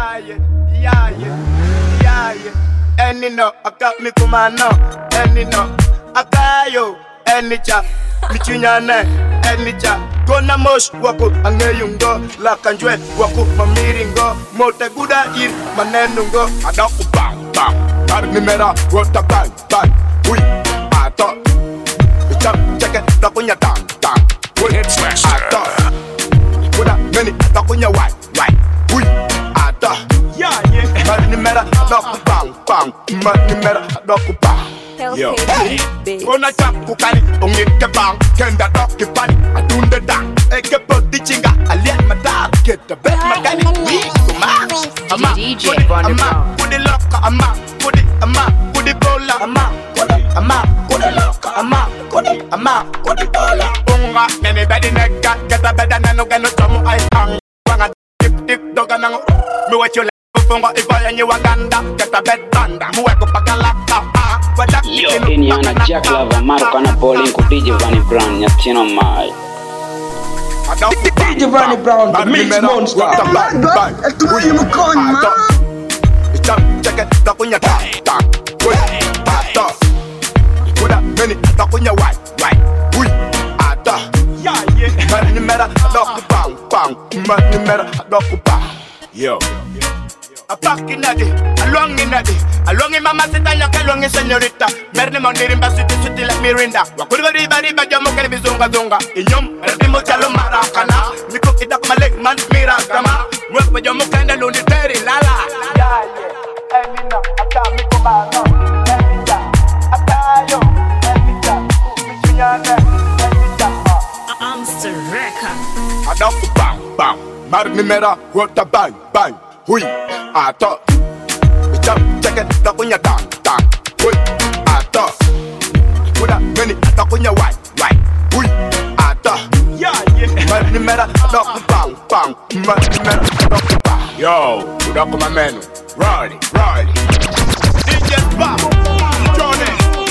Any no, I got me kumano. Any no, I got you. Any cha, michinyane. Any cha, gonna mosh wako angeyungo. Lakanjwe wako mamiringo. Mote guda ir manenungo. Adaku bang bang. Nimera rota bang bang. Ui, ato. Check it, takunya tang tang. Ui, ato. Kuda meni takunya white. Ui, ato. Nimera adoku bang bang. Nimera adoku bang. Yo, gonna chap kukani, ongit ke bang, kenda dok ke pani, adunda dang, eke poti chinga, aliat madar, get the bed magani, we kuma, ama, kudi loka, ama, kudi bola, kudi loka, kudi bola, unga, nene bedi nega, get a bed and no gano tomu I hang, wanga dip doga nango, me what you like. Io Indiana Jack Lava Marco Napoli con DJ Vanny Brown Nyattino mai DJ Vanny Brown the mix monster e tu sei un con ma check it takunya tang ui ato kuda meni takunya white ui ato mani mera doku bang mani mera doku bang yo a back in the along in mama sitanya kalong señorita merne mondirim basiti suti la mirinda wakuri bari jamu kene bizonga zonga inyom ritmo chalo marakana niko kidak malek man miragama mwe jamu kende lundi teri lala emina atami kumano emina atayo emina michinyane emina Amster Record adaku bang marni mera rota bang hui ato check it takunya tang hui ato kuda meni takunya white hui ato mani mera doku bang mani mera doku bang yo kuda kuma menu Roddy DJ Bob Johnny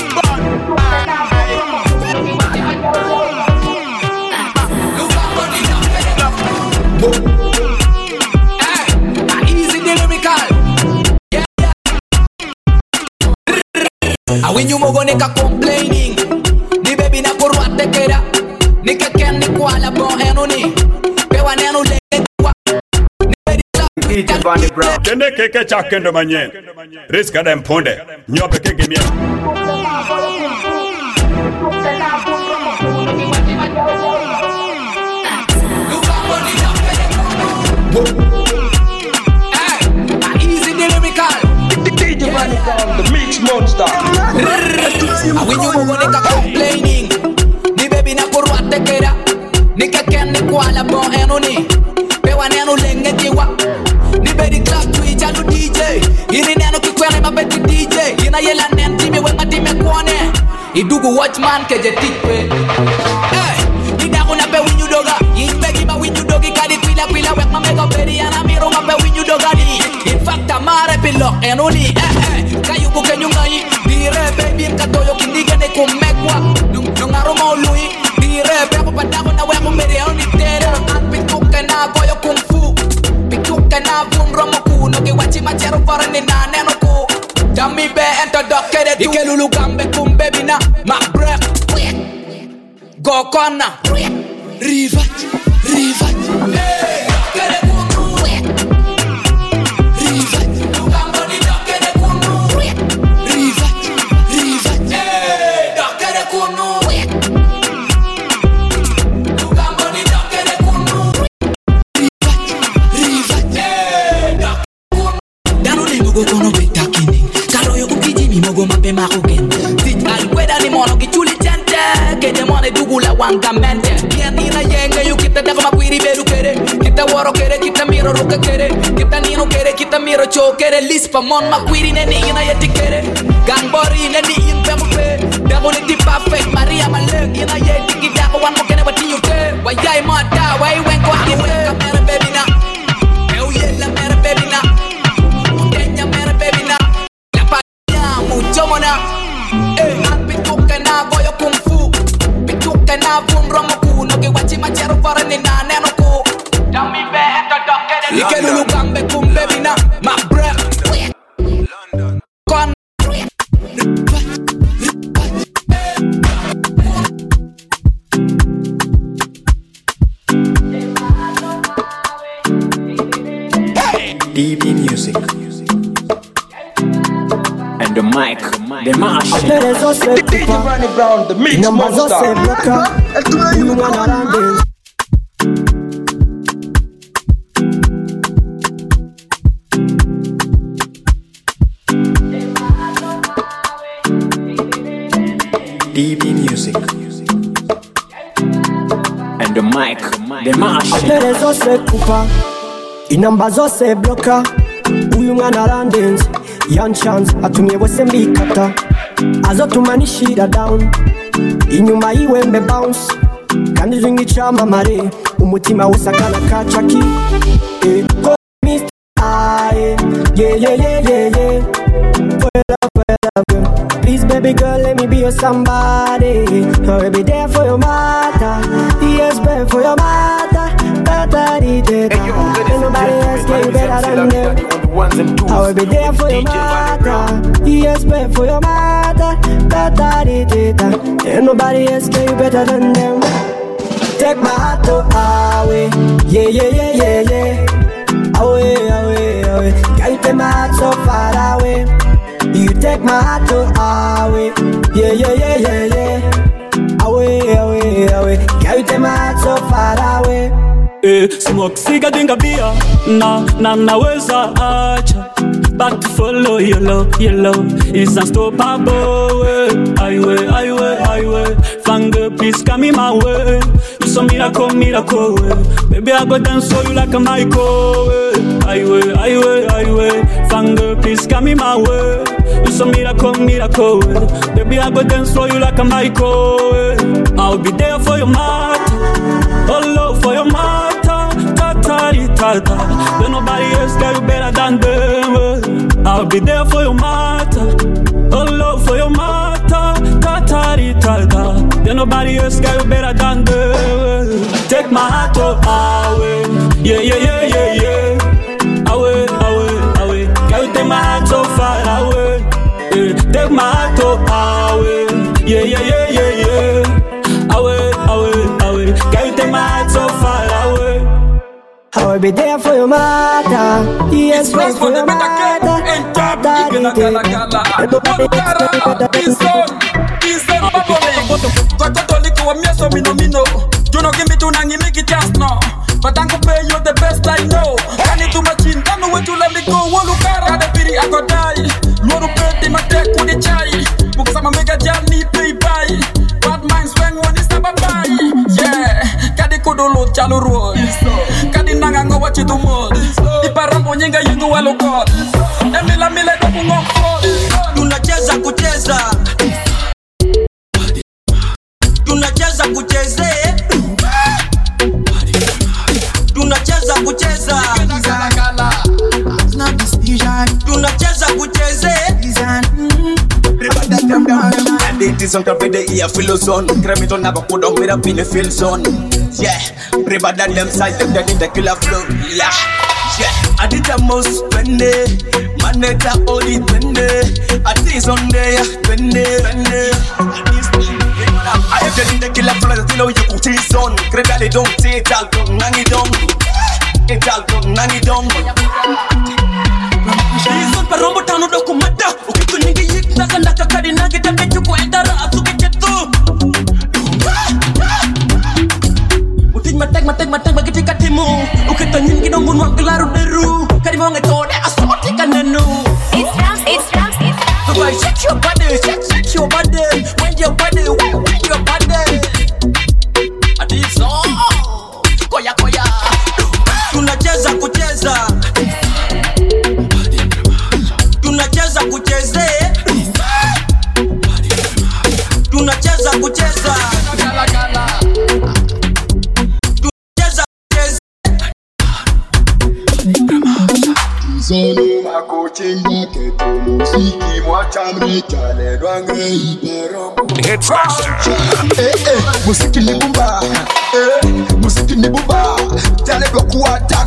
When you mogo nika complaining, ni baby na kurwa tekera, nika ken ni kwala bon enoni, pewa nenu le kwa, ni baby DJ Vanny Brown. Kende keke chakendo manye, riska dem ponde, nyope keke mie. Easy the lyrical. DJ Vanny Brown the mix monster. When you mogo nika complaining, ni baby na kurwa tekera, nika ken ni kwala bon enoni, pewa nenu lenge tiwa, ni baby club twitch alu DJ, ini nenu kikwene mabeti DJ, ina yela nenti mi wenga time kwane, idugu watchman keje tikpe. Ida kuna pe winyu doga, inspegi ma winyu dogi kadi kwila wek ma mega peri ana miro ma pe winyu doga ni. In fact amare pilo enoni, kayu buke nyungai, dire baby katoyo kindiga ne kumekwa, nungaro mo lui, dire pe ko padako na wek mo meri oni tere, an pituke na koyo kung fu, pituke na bunro mo kuno ki wachi machero para ni na neno ko, jami be ento dokere tu, ike lulu gambe kumbe bina, ma break. Go corner, rivat, hey, kere kunu, rivat, lugamboni da kere kunu, rivat, hey, da kere kunu, lugamboni da kere kunu, rivat, hey, da kunu. Dano ne mogo kono beta kini, karo yo kukiji mi mogo mape makoken, sit alkweda ni mono kichuli chente. Kede mone dugula wanga mente. Pianina yenge yu kita daga makwiri beru kere. Kita waro kere, kita miro ruka kere. Kita nino kere, kita miro cho kere. Lispa mon makwiri neni ina yeti kere. Gangbori neni in pemu pe. Dago niti perfect, Maria maleg. Ina yeti kidako wan mo kene bati yu ke. Wayay mata, way wenko ani wenka mere baby na. Eu yella mere baby na. Mundenya mere baby na. La pa mucho mona. Alpituke na goyo kung fu. Pituke na bunro mo kuno ki wachi machero para ni na neno ko. Dami be ento dokere. Ike lulu gambe kumbe bina. DB Music. And the mic, the machine. DJ Ronnie Brown, the mix monster. DB Music. And the mic, the machine. Atere zose kupa, inamba zose bloka. Uyu mwana arandenze, Young Chance atumye bose mbikata. Azotumanishira down, inyuma yiwembe bounce. Kandi zingi chamamare, umutima usakana kachaki. Go Mr. I, yeah. Please baby girl, let me be your somebody. I'll be there for your mother. Yes, babe, for your mother. Ain't nobody else can better than them. I'll be there for your mother. Yes, babe, for your mother. Ain't nobody else can better than them. Take my heart away. Yeah. Away. Can't take my heart so far away. You take my heart away. Yeah. Away. Can't you take my heart so far away? Smoke cigarette in a beer. Naweza acha. Back to follow your love is unstoppable. Highway. Finger, please come in my way. You so miracle. Baby, I go dance for you like a Michael. Highway. Finger, please come in my way. You so miracle. Baby, I go dance for you like a Michael. I'll be there for your matter. Oh, love for your matter. Then nobody else can you better than them. I'll be there for your matter. Oh, love for your matter. Then nobody else can you better than them. Take my heart away. Yeah. Away. Can you take my heart so far away? Take my heart away. Yeah. Away. Can you take my heart so far away? I'll be there for your mother. Yes, babe, for your mother. You know, give me two and you make it just now. But I'm gonna pay you the best I know. I need too much in, tell me when you let me go. One look at the pity, I could die. Loro pet in my tech with the chai. Because I'm a mega journey, pay by. Bad minds when one is never buy. Yeah, Kadi Kodolo, Chalo Road. Kadi Nangango, what you do more. The Parambo Nyanga, you go well, God. Emila Mila, the Pungo. Tunacheza kucheza. Tunacheza kucheze. Tunacheza kucheza. Tunacheza kucheze. And it is on top of the ear feel zone. Grab it on a put on with a pin feel zone. Yeah, brave than them side them in the killer flow. Yeah. I did the most penny. Maneta only penny. I did on there penny. I have the killer flow. You know you could see zone. Grab don't say it all. Nangi dong. It's all nangi dong. Listen per rombo tano dokumenta. Ukitu nyingi yik naka kadi nage tembe chuko endara atuke chetu. Uting matek magiti katimu. Ukitu nyingi dongun wangelaru deru. Kadi mo ngetode asoti kanenu. It's round. The boy shake your body. When your body. Adis on. Koya. Tunacheza kucheza. Tunacheza kucheze. Tunacheza kucheza. Solo makochinga keto musiki mwachamre chale dwange ibero. Hits faster. Musiki ni bumba. Musiki ni bumba. Chale kwa attack.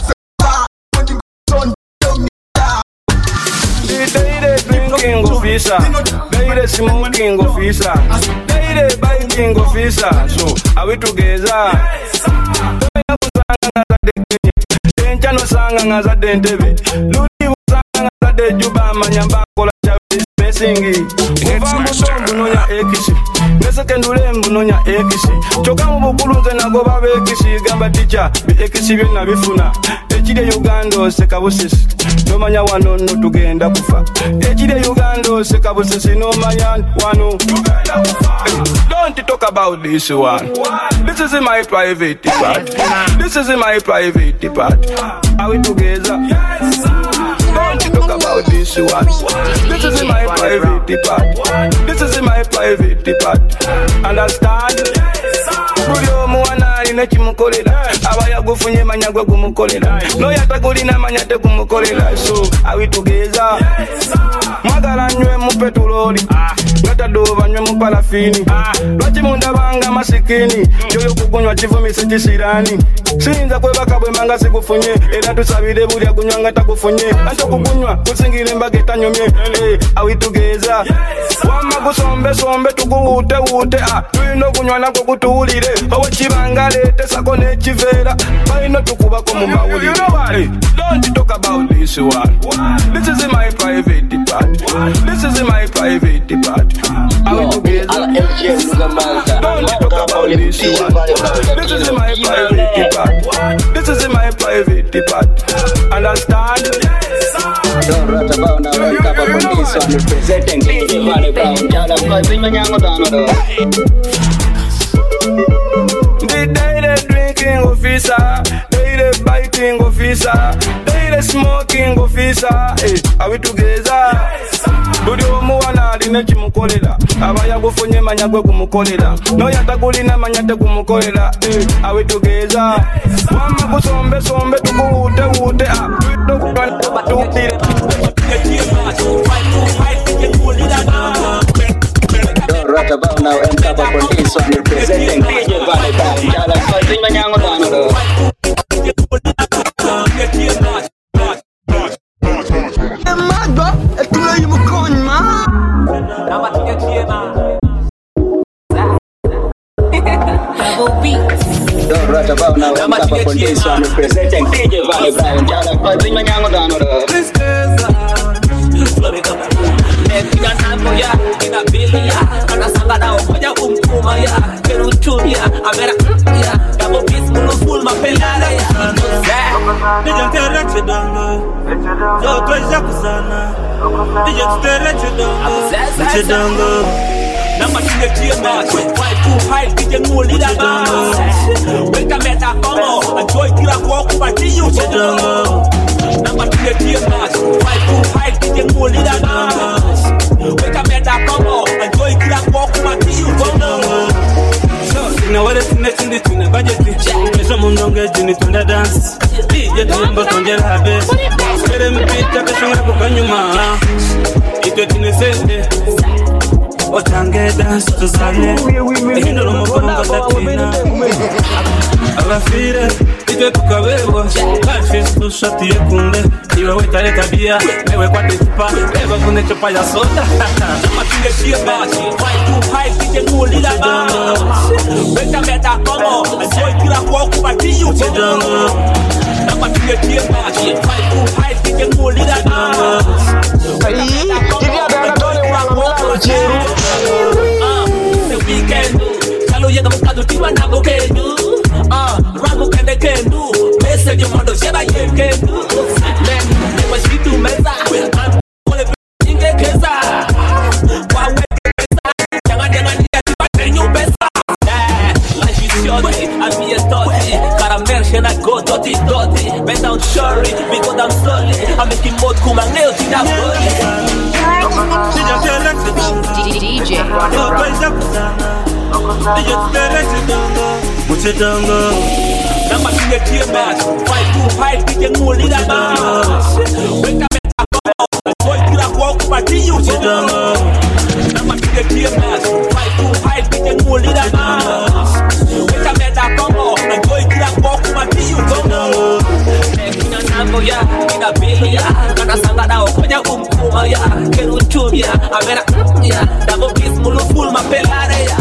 Drinking officer, baby smoking officer, baby biking officer. So are we together? Encha no busanga ngazadde ntebe luli busanga ngazadde juba manyamba kola mesingi kuva mbunonya ekisi nesekendule mbunonya ekisi kyokka mu bukulu nze nagoba bekisi gamba tica ekisi byonna bifuna ekiri Uganda oseka busisi nomanya wano no tugenda kufa ekiri Uganda oseka busisi nomanya wano tugenda kufa. Don't talk about this one. This is my private part. This is my private part. Are we together? Yes, sir. Don't talk about this one. This is my private part. This is my private part. Understand? Buli omu wana alina kimukolera aba yagufunye manya gwe gumukolera n'oyatagulina manya tegumukolera. So are we together? Mwagala nywe mu petroli ngatadooba nywe mu parafini lwaki mundabanga masikini kyoyo kugunywa kivumise kisirani siyinza kwebaka bwe manga sikufunye era tusabire buli agunywa nga takufunye anti okugunywa kusingire embaga etanyumye. Are we together? Wamma kusombe tukuwuutewuute tulina okunywa nako kutuwulire owekibanga leete sako n'ekiveera balina tukubako mu mawulire. Don't talk about this one. This is my private part. This is my private part. Are we together? Don't talk about this one. This is my private part. This is my private part. Understand? Don't rot about now and cover on this one. Representing DJ Valley Brown. Jala Fazi Manyango Dano. The daily drinking officer, daily biting officer, daily smoking officer. Hey, are we together? Buli omu wana alina kimukolera aba yagufunye manya gwe gumukolera n'oyatagulina manya tegumukolera. Are we together? Wamma kusombe tukuwuutewuute Don't rot about now and cover on this one. Representing DJ Valley Brown. Jala Fazi Manyango Dano. Don't rot about now and cover on this one. Representing DJ Valley Brown. Jala Fazi Manyango Dano. Ina nambo ya, ina bili ya anasanga nao koja kumkuma ya keruchumi ya, amera ya double piece mulu full mapelana ya Dija tere chidongo Yo tuweza kuzana Dija tere chidongo Nama chile chiema Why too high, dije nguli da ba Weka meta komo Enjoy kila kwa kupati yu chidongo Nama chile chiema Why too high, dije nguli da ba Weka meta komo Enjoy kila kwa kupati yu chidongo Sina wale sine chindi tuna budgeti Kesho mundonge jini tunda dance Ije tuyembo tonjela habe Kere mpita kesho nga kukanyuma Ito tine sende Otange dance tuzanye Ehino lomo konga tatina Abafire Ito tukawewa Kafis tushati yekunde Iwe wetale tabia Ewe kwa titupa Ewe kune chopa ya soda Nama chile chiema Why too high, dije nguli da ba Weka meta komo Enjoy kila kwa kupati yu chidongo Nama chile chiema Why too high, dije nguli da ba The weekend Kalo yega mukadu tiwa na bokendu Rangu kende kendu Message mondo sheba yenkendu Men, newa shitu meza Kole inge keza Kwa weke keza Janga janga niya tiwa tenyu besa Life is shorty, and me a stotty Caramel shena go dotty dotty Bend down shorty, we go down slowly I'm making mode kumangeo tina boli DJ Yo tuweza kuzana Dija tere chidongo Nama chile chiema Why too high, dije nguli da ba Weka meta komo Enjoy kila kwa kupati yu chidongo Nama chile chiema Why too high, dije nguli da ba Weka meta komo Enjoy kila kwa kupati yu chidongo Ina nambo ya, ina bili ya anasanga nao koja kumkuma ya keruchumi ya, amera ya double piece mulu full mapelana ya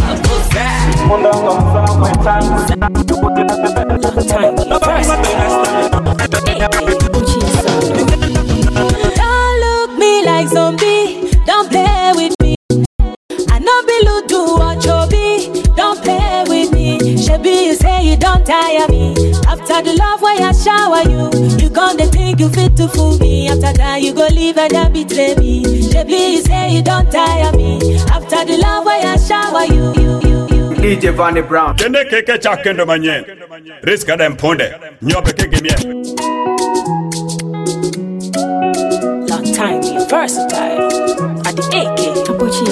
Don't look me like zombie. Don't play with me. I know Bilu do what you be. Don't play with me. Shebi, you say you don't tire me. After the love where I shower you, you gonna think you fit to fool me. After that you go leave and then betray me. Shebi, you say you don't tire me. After the love where I shower you. DJ Vanny Brown. Kende keke chakendo manyen. Riska dem ponde. Nyope keke mie. Long time, you're versatile. At the AK,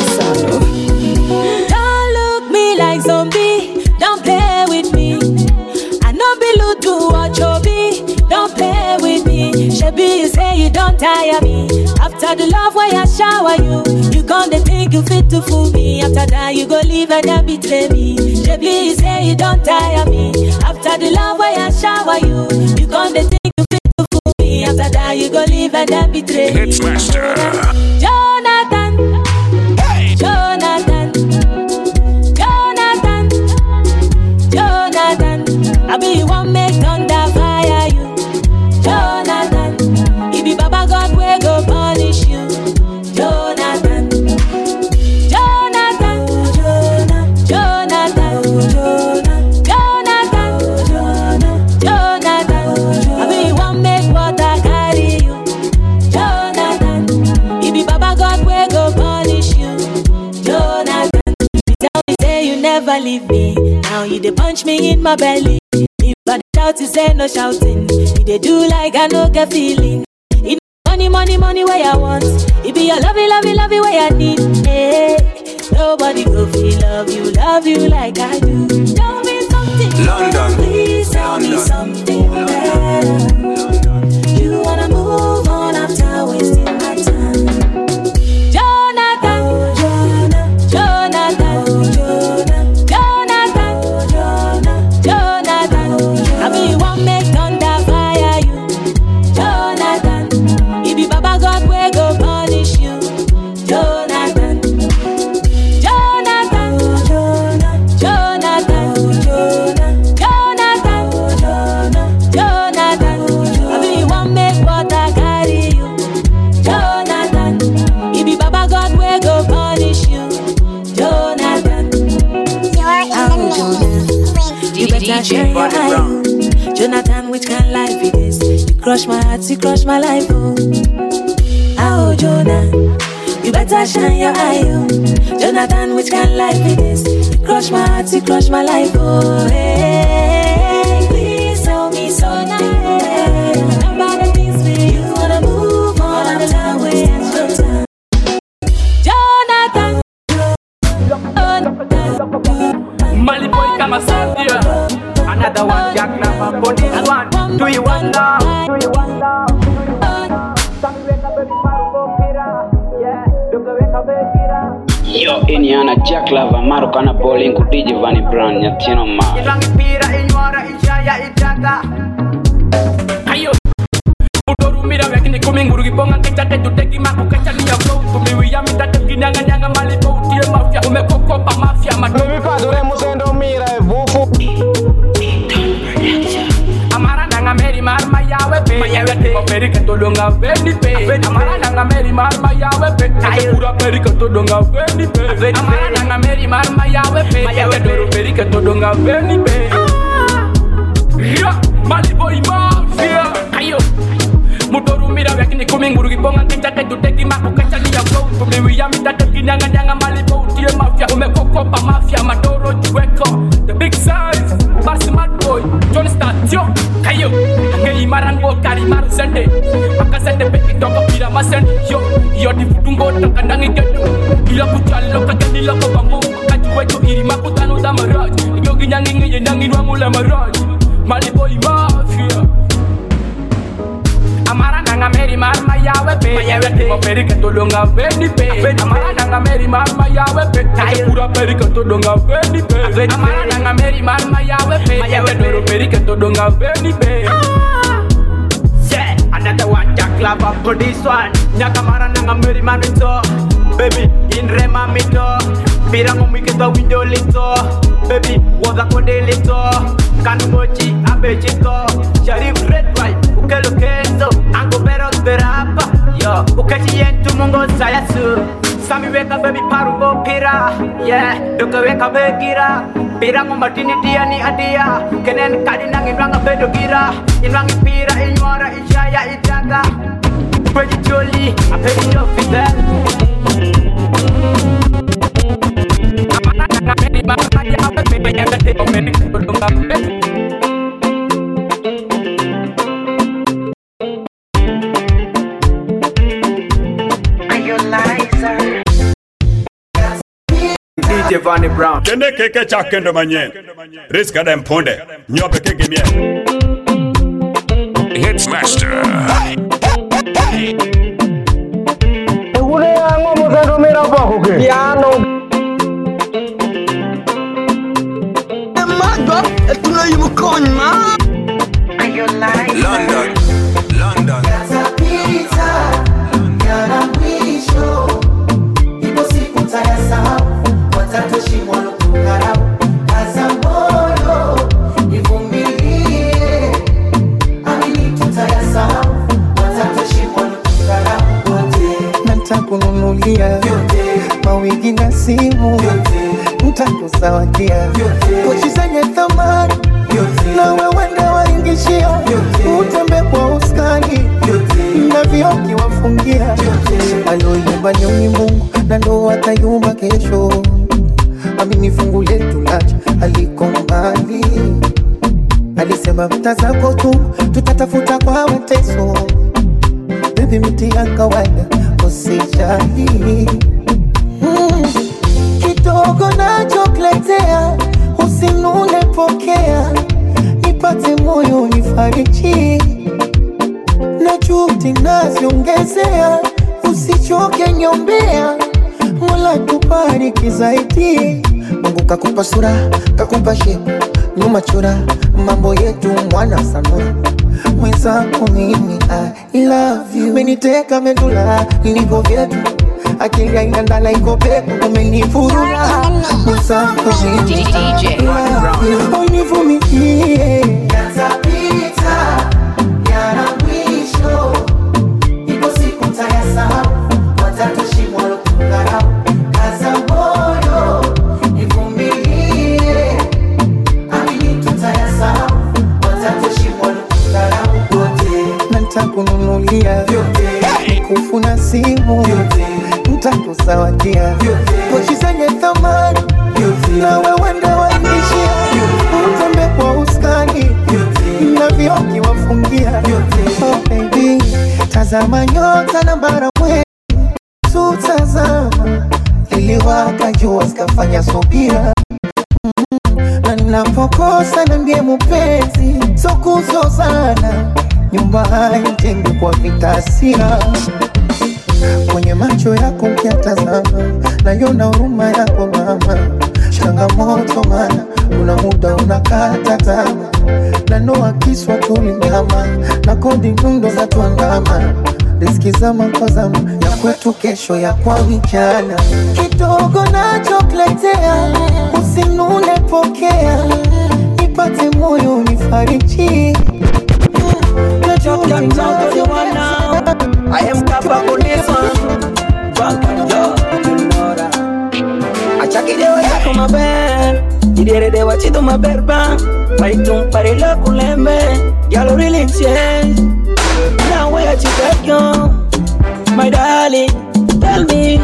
don't look me like zombie. Don't play with me. I know Bilu do what you be. Don't play with me. Shebi, you say you don't tire me. After the love where I shower you, you gonna think you fit to fool me. After that you go leave and then betray me. Shebi, you say you don't tire me. After the love where I shower you, you gonna think you fit to fool me. After that you go leave and then betray me. Jonathan, Jonathan, Jonathan, Jonathan, I be you want make thunder fire you. Jonathan, it be Baba God will go punish you. Jonathan, Jonathan, Jonathan, Jonathan, Jonathan, I be you want make water carry you. Jonathan, it be Baba God will go punish you. Jonathan, you tell me say you never leave me. Now you dey punch me in my belly. If I shout, you say no shouting. You dey do like I no get feeling. It money, money, money where I want. It be your lovey, lovey, lovey where I need. Hey, nobody go feel love you like I do. Tell me something, London. Please tell me something better. You wanna move on after wasting my time. Jonathan, Jonathan, Jonathan, Jonathan, I mean you want make thunder fire you. Jonathan, it be Baba God will go punish you. Jonathan, Jonathan, Jonathan, Jonathan, Jonathan, I mean you want make water carry you. Jonathan, it be Baba God will go punish you. Jonathan, you better share your eye. Jonathan, which kind of life it is? You crush my heart, you crush my life, oh. Oh, Jonah, you better shine your eye, oh. Jonathan, which kind of life it is? You crush my heart, you crush my life, oh. Hey, please tell me something better. About the things we you wanna move on after we have your time. Jonathan, Mali boy kama Sandia. Another one, Jack Lava, for this one. Do you wonder? Do you wonder? Yo, Indiana Jack Lava, Marokana Bowling, DJ Vanny Brown, Nyatino Ma. Ayo, udoru mira wekini kuminguru gibonga kechate tuteki maku kechani ya flow. Tumiwi ya mitate kinanga nyanga mali po utie mafia. Umekokopa mafia madu. Mimi padre musendo mira e vufu. Amara nanga meri marma yawe pe. Mayawe te moperi ketolonga veni pe. Amara nanga meri marma yawe pe. Pura peri ketolonga veni pe. Amara nanga meri marma yawe pe. Mayawe doro peri ketolonga veni pe. Yeah, Mali boy mafia. Ayo, mudoru mira wekini kuminguru gibonga kechate tuteki maku kechani ya flow. Tumiwi ya mitate kinanga nyanga mali po utie mafia. Umekokopa mafia madoro juweko. The big size, basi mad boy, John Statio. Kayo, angei marango kari maru sende. Maka sende peki toko kira masende. Yo di futungo takandangi gedo. Ila kuchalo kagani loko bambu. Kajuwecho iri makutano da maraj. Yo ginyangi nge yenyangi nwamula maraj. Mali boy mafia. Amara nanga meri marma yawe pe. Mayawe te moperi ketolonga veni pe. Amara nanga meri marma yawe pe. Pura peri ketolonga veni pe. Amara nanga meri marma yawe pe. Mayawe doro peri ketolonga veni pe. Yeah, another one, Jack Lava, for this one. Nyakamara nanga meri manito. Baby, in rema mito. Pirango mikito window lito. Baby, waza kode lito. Kanu mochi abejito. Sharif red white. ukelo kenzo ango bero derapa yo ukachi yentu mungo sayasu sami weka baby parugo pira yeah doka weka begira pira mo martini dia ni adia kenen kadi nang inwanga bedo gira inwangi pira inwara ijaya idaga pretty jolly I pay you for that DJ Vanny Brown. Kende keke chakendo manyen. Riska dem ponde. Nyope keke mie. Hitsmaster. Ule yango muzendo mira bako ke. Piano. Magba, tuna yumukoni ma. London. London. Nitakununulia mawigi na simu, nitakuzawadia pochi zenye thamani, na wewe ndo waingishia, utembe kwa uskani na vioki wafungia. Aloyumba ni Mungu na ndo atayumba kesho. Amini fungu letu lacha aliko mbali, alisema mta zako tu tutatafuta kwa mateso. Baby miti ya kawaida usijali, kidogo nachokuletea usinune, pokea nipate moyo nifariji, na juhudi naziongezea usichoke nyombea, Mola tubariki zaidi. Mungu kakupa sura, kakupa shepu, nyuma chura, mambo yetu mwana sanura. Mwenzako mimi I love you, meniteka medula niko vyetu, akili haina ndala iko peku, umenifurula. Mwenzako mimi I love you, univumilie yatapita, yana mwisho, ipo siku tayasahau, watatushimwa lokukarau. Kaza moyo, nivumilie, amini tutayasahau, watatushimwa lokukarau. Nitakununulia mikufu na simu, nitakuzawadia pochi zenye thamani, na wewe ndo waingishia, utembe kwa uskani na vioki wafungia. Oh baby, tazama nyota na bara mwezi, tutazama liliwaka jua zikafanya subira, na ninapokosa niambie mpenzi, so kuzozana nyumba haijengwi kwa vitasira. Kwenye macho yako ukiatazama, naiona huruma yako mama. Changamoto mana, kuna muda unakata tamaa, na noa kiswa tulinyama, na kodi nyundo za tuandama. Riziki zama kwa zama, ya kwetu kesho ya kwa vijana. Kidogo nachokuletea usinune, pokea nipate moyo nifariji. Can talk to the one now. I am Kappa on this one. Funk and joy, you know that. I check it out, I come a bed. You did it, what you do, my bed, bang. Fight to party, look, lembe. Y'all really change. Now where you get gone? My darling, tell me.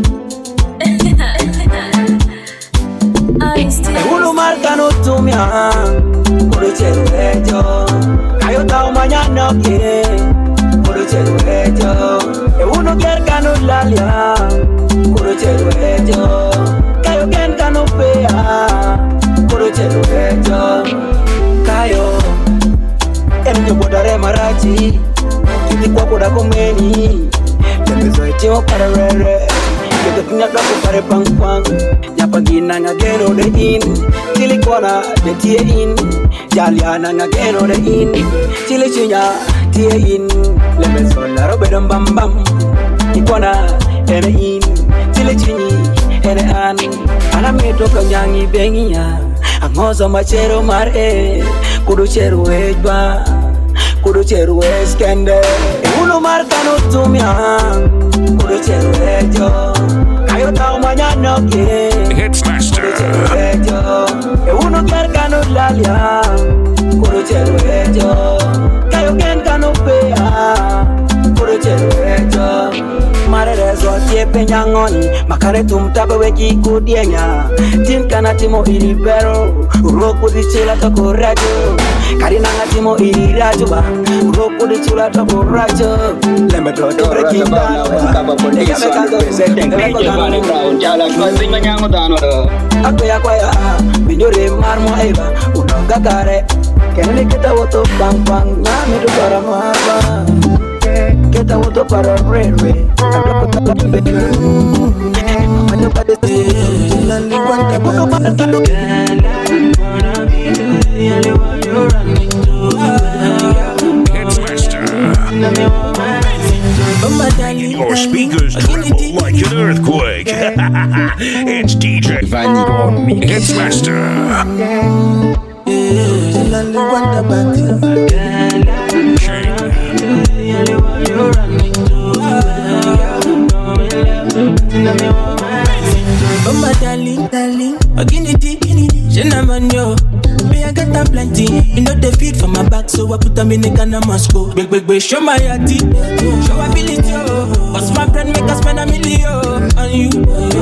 Ulu marcano tu mi Kuru cheru ejo Kayo tau mañana quiere Kuru cheru ejo E uno quiere cano lalia Kuru cheru ejo Kayo ken cano pea Kuru cheru ejo Kayo Enyo bodare marachi Kiti kwa kuda kumeni Temezo echo para rere Kito kinya doko pare pang pang Nyapa gina nga geno de in Chili kona de tie in Jaliana nga geno de in Chili chinya tie in Leme sola robe dum bam bam Ikona ene in Chili chinyi ene an Ana meto kanyangi bengi ya Angozo machero mar e Kudu cheru ejba kudu cheru eskende. Uno marca no tumia, kudu cheru ejo. Kayo tao mañana que. Hitsmaster. Uno marca no lalia, kudu cheru ejo. Kayo ken kano pea, kudu cheru ejo. Mare rezo tie penyangoni, makare tumtabe weki kudienya. Tim kana timo ilibero, uroku di chela toko rajo. Karina timo ilirajo ba, uroku di chela toko rajo. Lembe to breaking down, kaba polisi wana president DJ Vani Brown, jala shwazi manyango dano do. Akwaya kwaya, binyore marmo eva, unonga kare. Kenele kita woto bang bang, na midu para mahaba. Get out of our railway. Your speakers tremble like an earthquake. It's DJ Vani Hitsmaster. Oh my darling, Shenaman yo, me I got a plenty. You know the feed for my back, so I put them in the Ghana Moscow. Big, show my yati, show ability yo. What's my friend make us spend $1 million on you?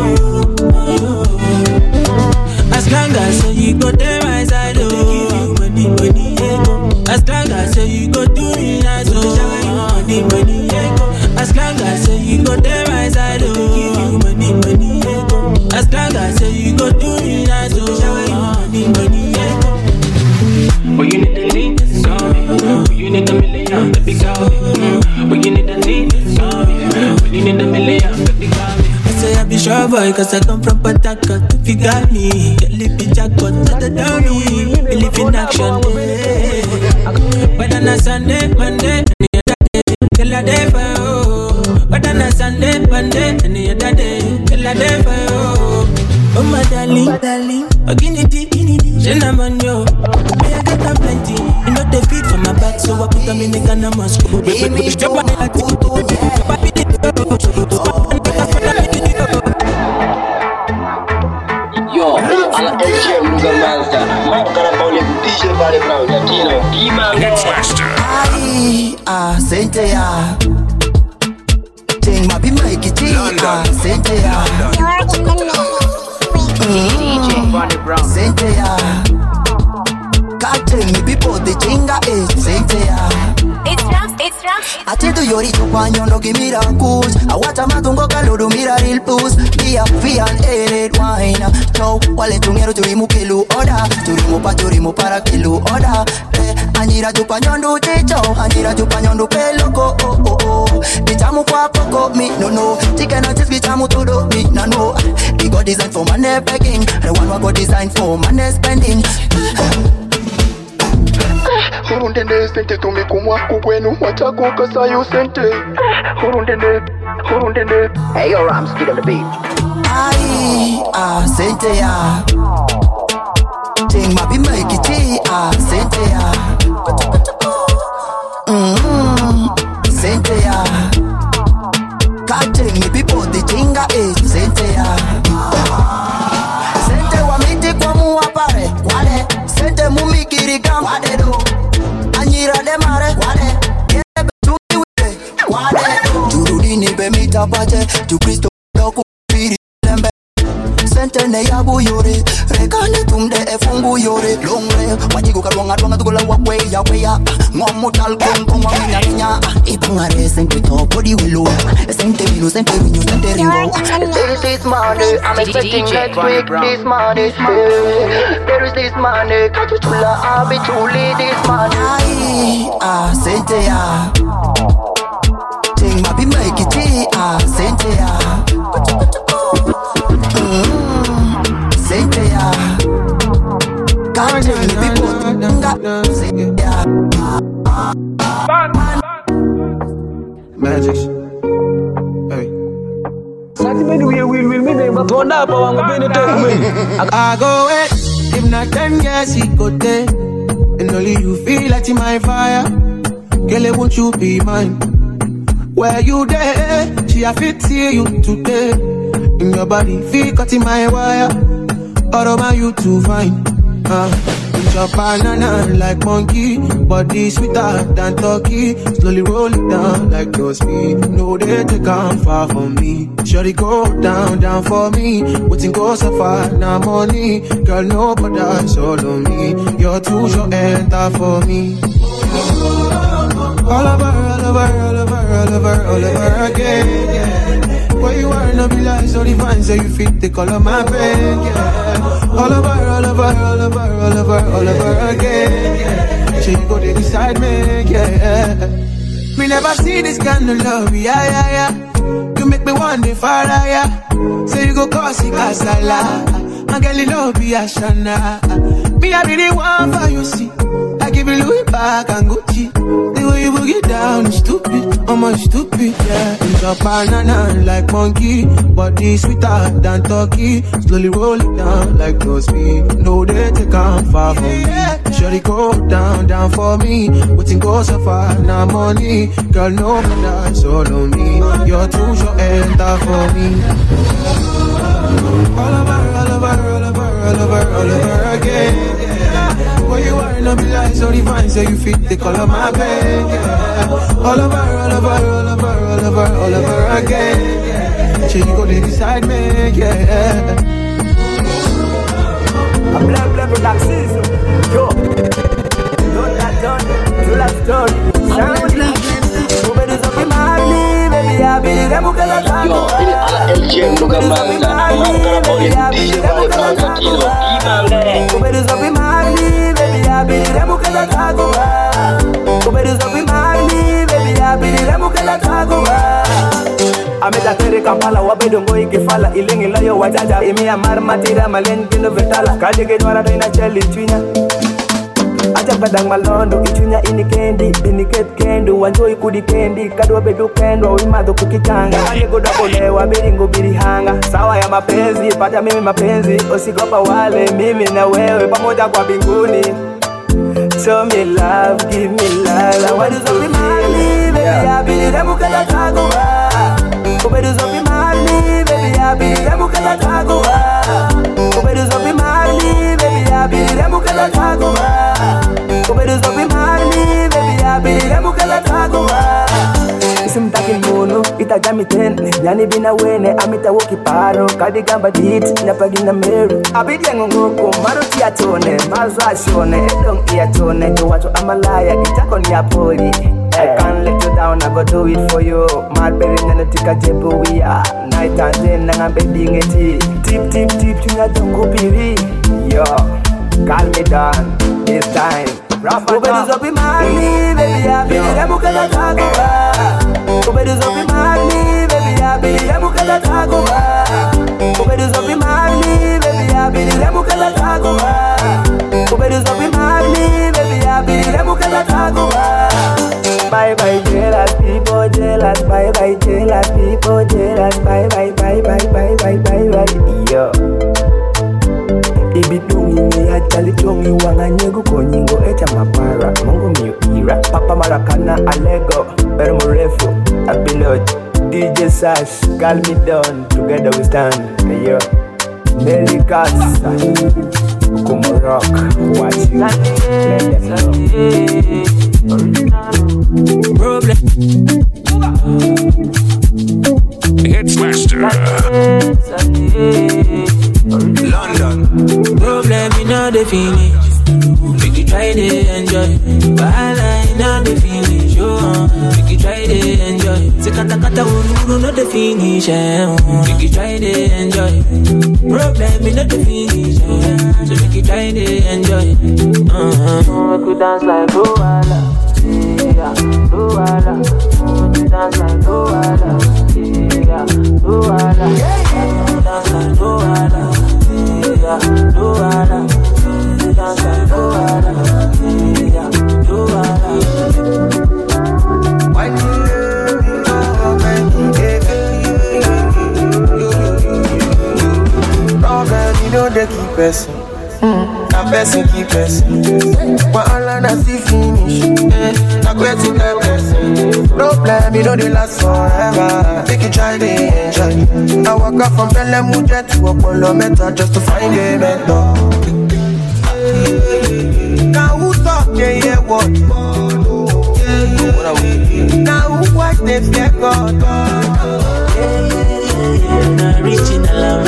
As long as you go there my side, oh, money, as long as you go do me nice, oh, money, as long as you go there my side, oh, money, as long as you go do me nice, oh, money, but you need the lead, sorry, you need $1 million, baby, call me, but you need the lead, sorry, but you need $1 million, baby, call me. I be sure boy, cause I come from Patakat. If you got me, get lippy jackpot, let the down me, believe in action, yeah. But on a Sunday, Monday, any other day, till a day for you. But on a Sunday, Monday, any other day, till a day for you. Oh my darling, Guinea, Shenaman yo. Me I got a plenty, you know the feed for my back, so I put them in the Ghana Moscow. Yo, alla MGM Luga Mazda, Marco Rapoli, DJ Vani Brown, Latino, Hitsmaster. Sente ya Ting mabi make it Sente ya DJ Vani Brown. Sente ya Kate mi bipo de chinga Sente ya It's Rams. Atitu yori chupanyo no kimira kush Awata matungo kaludu mira real puss Bia fian red wine Chow wale tungero turimu kilu oda Turimu para kilu oda Anjira chupanyo ndu chicho Anjira chupanyo ndu peloko Bichamu kwa poko mi no Chicken and chips bichamu todo mi no We got designed for money begging The one we got designed for money spending Hurundende sente tumikumwa kukwenu wachako kasayo sente Hurundende Hey yo Rams, get on the beat. Sente ya Ting mabi make it Sente ya Sente ya Kate mi bipo de chinga Sente ya Sente wa miti kwa muwapare Wale Sente mumikiri gam Wade do Anyira de mare Wale Yebe tumiwe Wade do Jurudini be mitapache Tu Kristo doku piri lembe Sente ne yabu yore Rekane tumde efungu yore Longre Wajigu karwanga tuanga tukula wakwe ya weya Ngomu talkong kongwa minya minya Ipangare sente topo di wilo Sente vino, sente vinyo, sente ringo There is this money, I'm expecting next week this money There is this money, kachutula abi chuli this money Sente ya Ting mabi make it Sente ya Sente ya Kate mi bipo nga Sente ya Magic. Hey. I go it. If not 10 years, he go there. And only you feel like my fire. Girl, won't you be mine? Where you there? She a fit see you today. In your body, feel cutting my wire. All over you to find. Your banana like monkey, body sweeter than turkey. Slowly roll it down like those speed. No, they take on far from me. Shorty go down, down for me. Waiting go so far, now money. Girl, nobody all on me. You're too short, enter for me. All over, all over, all over, all over, all over again, yeah. Where you are, no be like so divine, so you fit the color of my pain, yeah. All over, all over, all over, all over, all over again, yeah. So you go there beside me, yeah. Me never see this kind of love, yeah, yeah, yeah. You make me want the fire, yeah. So you go cause it casala. And girl, you know be a shana. Me I be the one for you, see. I give you Louis back and Gucci. The way you boogie down is stupid, I'm stupid, yeah. It's a banana like monkey, body sweeter than turkey. Slowly roll it down like those speed. No, they take on far from me. Shorty go down, down for me. Waiting go so far, now money. Girl, no that's all on me. You're too short, enter for me. All over, all over, all over, all over, all over again, yeah. Where you are, no be like so divine, so you fit the color of my pain, yeah. All over, all over, all over, all over, all over again, yeah. So you go there beside me, yeah. I'm black production, yo. Don't that done, do that story. Sound like nobody's up in my knee, baby. I be the guy Yo, ini ALJ Nuga Manga, Manga Boy, DJ Vale Manga Kilo, Imande. Nobody's up in my knee, baby. I be the guy nobody's up in my knee, baby. I be the guy Amedatere Kampala wabedongo ikifala ilengi layo wajaja imi amar matira malen kino vetala kadige nwara doina cheli twinya aja badang malondo ichunya inikendi iniket kendo wanjoi kudi kendi kadwa bedu kendo wimado kukitanga alego dakolewa biringo birihanga sawa ya mapenzi pata mimi mapenzi usigopa wale mimi na wewe pamoja kwa binguni. Show me love, give me love. What is up in my knee, baby? I be the Mukala Tagoa. What is up in my knee, baby? I be the Mukala Tagoa. What is up in my knee, baby? I be the Mukala Tagoa. What is up in my knee, baby? I be the Mukala Tagoa. Simtaki mono, itajami tene Yani bina wene, amita woki paro Kadi gamba dit, napagina meru Abidi ngongoko, maruti atone Mazwa shone, edong iatone Watu amalaya, itako ni apoli I can't let you down, I go do it for you Malberi nene tika jebu we are Night and day, nanga bedding eti Tip, tip, tip, tunya dongo piri Yo, calm me down, it's time Nobody's up in my knee, baby, I be the Mukala Tagoa. Nobody's up in my knee, baby, I be the Mukala Tagoa. Nobody's up in my knee, baby, I be the Mukala Tagoa. Nobody's up in my knee, baby, I be the Mukala Tagoa. Bye bye jealous people, jealous. Bye bye jealous people, jealous. Bye bye bye bye bye bye bye bye. Yo. Ibidungi ni hajali chongi wanganyegu konyingo echa mapara Mungu miuira Papa Marakana Alego Pero Murefu Abilot DJ Sash Call me down Together we stand Yo Nelly Katz Kumo Rock Watch you Let them know Problem Hits Master London. Problem in all the finish. Make you try to enjoy. Bala in all the finish. Make you try to enjoy. Sekata kata uru no the finish. Make you try to enjoy. Problem in all the finish. So make you try to enjoy. Make you dance like Luala. Yeah, Luala. Make you dance like Luala. Yeah, Luala. Dance like Luala. Problem, you know they keep us. person keep person. But all I see finish. Not where to get person. Problem, you know they last forever. Take a try, they enjoy. I walk up from Pelemuja to Apollo Meta just to find a mentor. Now who talk, yeah, what? Now who watch they fear God? Original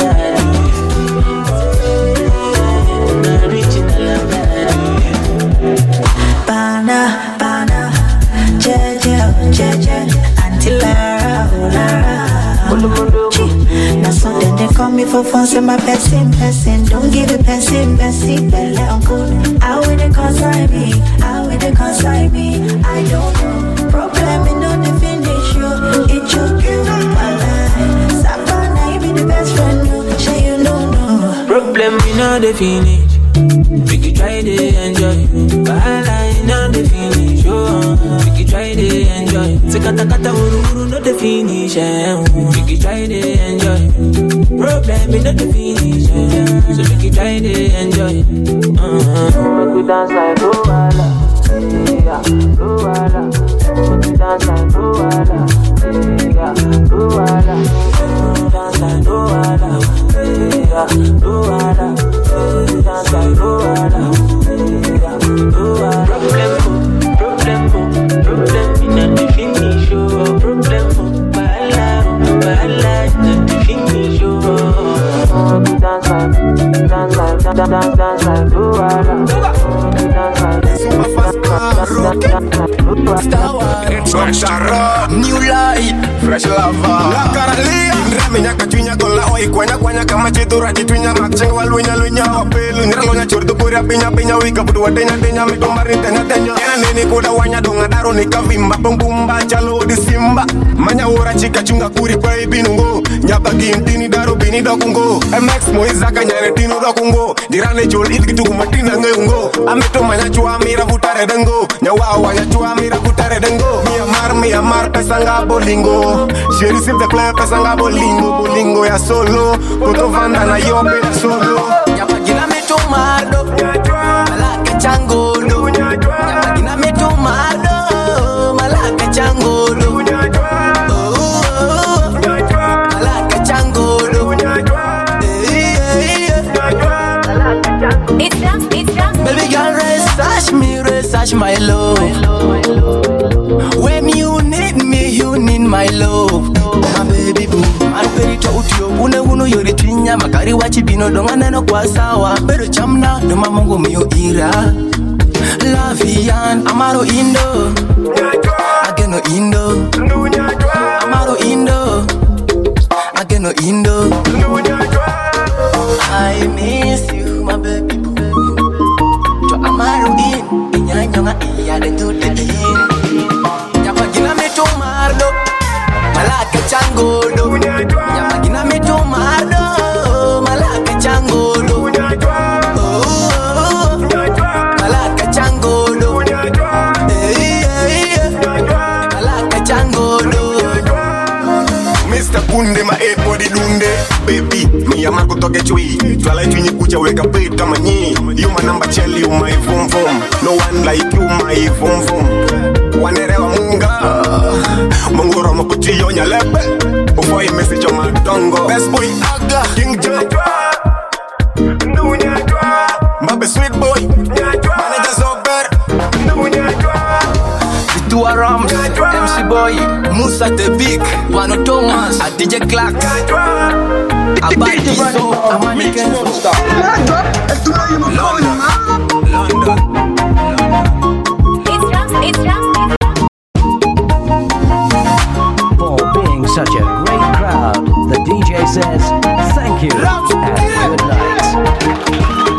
Bana, bana, jeje, Auntie Lara. Now so then they call me for fun, say my person. Don't give it person, belly uncle. How will they consign me? I don't know. Problem in no the finish you. It took you, Sapana, you be the best friend, you. Say you know. Problem in no the finish. We can try to enjoy. Bala in no the finish. We can try to enjoy. Sekata uru no the finish. We can try to enjoy. Problem in no the finish. So we can try to enjoy. Make we dance like Luala. Yeah, Luala. Make we dance like Luala. Yeah, Luala. Dance like Luala. Yeah, Luala. Dance like Luala. Yeah, Luala. Problem in the finish. Problem, bala in the finish. Dance like Luala. New light, fresh lava. La Caralia, Raminya Kachunya con la oi, Quanya Kama Chitura, Titunya, Maxing, Walunya, Pelu, Nirlonya, Churdupuria, Pina, Wika, Tenya, Mitomarita, Tenya, and any Koda Wanya, Dongadaro, Nikavimba, Bumba, Chalo, the Simba, Manya, Chica, Chunga, Kuri, Binungo, Nyapagi, Tini, Daro, Bini, Dokungo, MX, Moizaka, Tino, Dokungo, Dirane, Jol, Ilkitu, Martina, Ngungo, Amito, Manachua, Mira, Butare, Dengo, Nyawa, Chua, Mira, Butare, Dengo, Miamar, Pesanga, Bolingo, she received the player, Pesanga, Bolingo, ya solo, Kotovanda, na yope, ya solo, Yapagina me tomado, Malaka Changolo, Yapagina me tomado, Malaka Changolo, Malaka Changolo, baby girl, research my love. When you need me, you need my love. My baby boo, I'm very totio. Uno yori twinya, makari wachi bino dongana no kwa sawa. Pero chamna, no mamongo miyo ira. Lavian, amaro indo. Ageno indo. Amaro indo. Ageno indo. I miss you, my baby boo. To amaro in, inyanyonga iya de do the in. Yapagina me tomardo, Malaka Changolo. Yapagina me tomardo, Malaka Changolo. Malaka Changolo. Malaka Changolo. Mr. Kunde, my head body dunde. Baby, me a marco toke chui. Twala chuni kucha weka peta manyi. You my number chell, you my vom. No one like you, my vom. Wanerewa munga. Mongoro makuchi yonya lepe. Before you message on my dongo. Best boy aga. King Jajwa. Mbabe sweet boy. Manager Zober. Vitua Rams, MC Boy, Musa the Big, Wano Thomas, a DJ Clark, Abadi So, Amani Kenzo. For being such a great crowd, the DJ says thank you and good night.